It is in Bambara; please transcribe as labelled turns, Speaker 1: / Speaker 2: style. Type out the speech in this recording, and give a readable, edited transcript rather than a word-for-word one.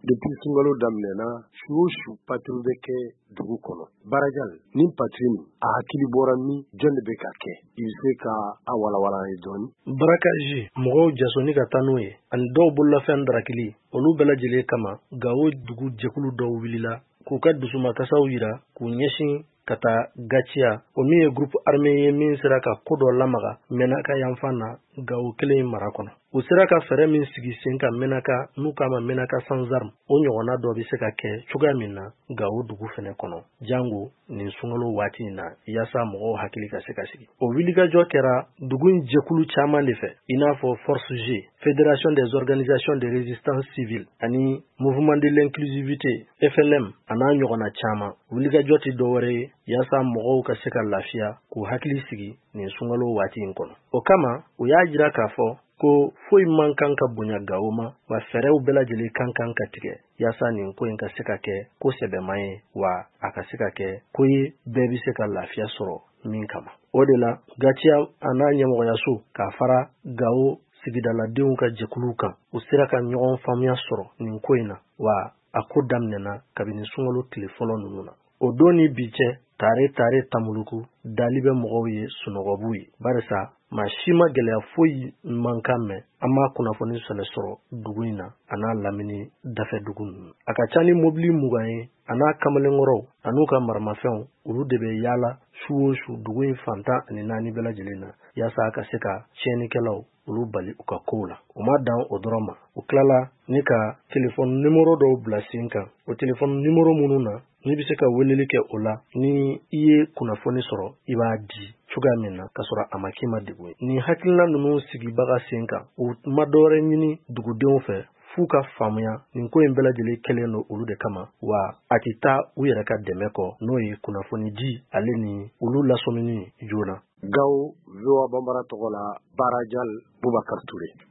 Speaker 1: Depuis sunkalo daminɛna su o su patrouille bɛ kɛ dugu kɔnɔ. Barajal ni patrouille a hakili bɔra min jɔn de bɛ ka kɛ? I bɛ se ka a walawala an ye dɔɔni?
Speaker 2: Barakaji mɔgɔw jasoni ka taa n'u ye ani dɔw bololafɛn darakili olu bɛɛ lajɛlen kama Gao dugu jɛkulu dɔw wulila k'u ka dusumakasaw yira k'u ɲɛsin ka taa Gacia o min ye groupe armé ye min sera ka ko dɔ lamaga Menaka yanfan na Gao kelen mara kɔnɔ. U sera ka fɛrɛ min sigi sen ka Menaka n'u k'a ma Menaka sans arme o ɲɔgɔnna dɔ bɛ se ka kɛ cogoya min na Gao dugu fɛnɛ kɔnɔ jango nin sunkalo waati in na yaasa mɔgɔw hakili ka se ka sigi. O wulikajɔ kɛra dugu in jɛkulu caman de fɛ i n'a fɔ Force G, Fédération des organisations de résistance civile ani Mouvement de l'inclusivité FLM a n'a ɲɔgɔnna caman. Wulikajɔ tɛ dɔwɛrɛ ye yaasa mɔgɔw ka se ka lafiya k'u hakili sigi nin sunkalo waati in kɔnɔ. O kama u y'a jira k'a fɔ ko foyi man kan ka bonya Gao ma wa fɛrɛw bɛɛ lajɛlen kan ka tigɛ yaasa nin ko in ka se ka kɛ ko sɛbɛman ye wa a ka se ka kɛ ko ye bɛɛ bɛ se ka lafiya sɔrɔ min kama. O de la Gacia a n'a ɲɛmɔgɔyaso k'a fara Gao sigidaladenw ka jɛkuluw kan u sera ka ɲɔgɔn faamuya sɔrɔ nin ko in na wa a ko daminɛna kabini sunkalo tile fɔlɔ ninnu na. O don ni bi cɛ tare tamuluku dali bɛ mɔgɔw ye sunɔgɔbu ye barisa maa si ma gɛlɛya foyi man kan mɛn an m'a kunnafoni sɛnɛ sɔrɔ dugu in na a n'a lamini dafɛ dugu ninnu. A ka ca ni mobili 20 ye a n'a kamalenkɔrɔw a n'u ka maramafɛnw olu de bɛ yaala su o su dugu in fantan ani 4 bɛɛ lajɛlen na yaasa a ka se ka tiɲɛnikɛlaw olu bali u ka kow la. U ma dan o dɔrɔn ma u tilala ni ka téléphone numéro dɔw bila sen kan o téléphone numéro minnu na n'i bɛ se ka weleli kɛ o la ni i ye kunnafoni sɔrɔ i b'a di cogoya min na ka sɔrɔ a ma k'i ma degun ye. Nin hakilina ninnu sigibaga sen kan u ma dɔwɛrɛ ɲini dugudenw fɛ f'u ka faamuya nin ko in bɛɛ lajɛlen kɛlen don olu de kama wa a tɛ taa u yɛrɛ ka dɛmɛ kɔ n'o ye kunnafoni di ale ni olu lasɔmini joona.
Speaker 1: Gao VOA Bambara tɔgɔ la Barajal Boubacar Touré.